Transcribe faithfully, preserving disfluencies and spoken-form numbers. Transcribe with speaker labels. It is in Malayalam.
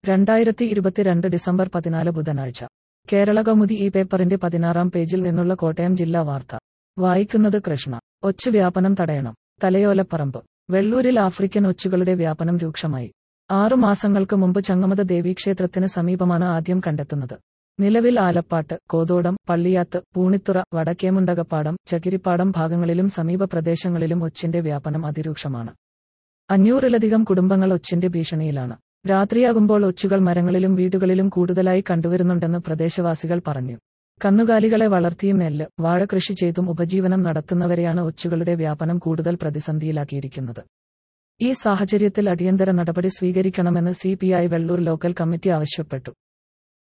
Speaker 1: രണ്ടായിരത്തി ഇരുപത്തിരണ്ട് ഡിസംബർ പതിനാല് ബുധനാഴ്ച. കേരളകൗമുദി ഈ പേപ്പറിന്റെ പതിനാറാം പേജിൽ നിന്നുള്ള കോട്ടയം ജില്ലാ വാർത്ത. വായിക്കുന്നത് കൃഷ്ണ. ഒച്ച് വ്യാപനം തടയണം. തലയോലപ്പറമ്പ്. വെള്ളൂരിൽ ആഫ്രിക്കൻ ഒച്ചുകളുടെ വ്യാപനം രൂക്ഷമായി. ആറു മാസങ്ങൾക്ക് മുമ്പ് ചങ്ങമത ദേവീക്ഷേത്രത്തിന് സമീപമാണ് ആദ്യം കണ്ടെത്തുന്നത്. നിലവിൽ ആലപ്പാട്ട്, കോതോടം, പള്ളിയാത്ത്, പൂണിത്തുറ, വടക്കേമുണ്ടകപ്പാടം, ചകിരിപ്പാടം ഭാഗങ്ങളിലും സമീപ പ്രദേശങ്ങളിലും ഒച്ചിന്റെ വ്യാപനം അതിരൂക്ഷമാണ്. അഞ്ഞൂറിലധികം കുടുംബങ്ങൾ ഒച്ചിന്റെ ഭീഷണിയിലാണ്. രാത്രിയാകുമ്പോൾ ഒച്ചുകൾ മരങ്ങളിലും വീടുകളിലും കൂടുതലായി കണ്ടുവരുന്നുണ്ടെന്ന് പ്രദേശവാസികൾ പറഞ്ഞു. കന്നുകാലികളെ വളർത്തിയും നെല്ല്, വാഴ കൃഷി ചെയ്തും ഉപജീവനം നടത്തുന്നവരെയാണ് ഒച്ചുകളുടെ വ്യാപനം കൂടുതൽ പ്രതിസന്ധിയിലാക്കിയിരിക്കുന്നത്. ഈ സാഹചര്യത്തിൽ അടിയന്തര നടപടി സ്വീകരിക്കണമെന്ന് C P I Vellur local committee ആവശ്യപ്പെട്ടു.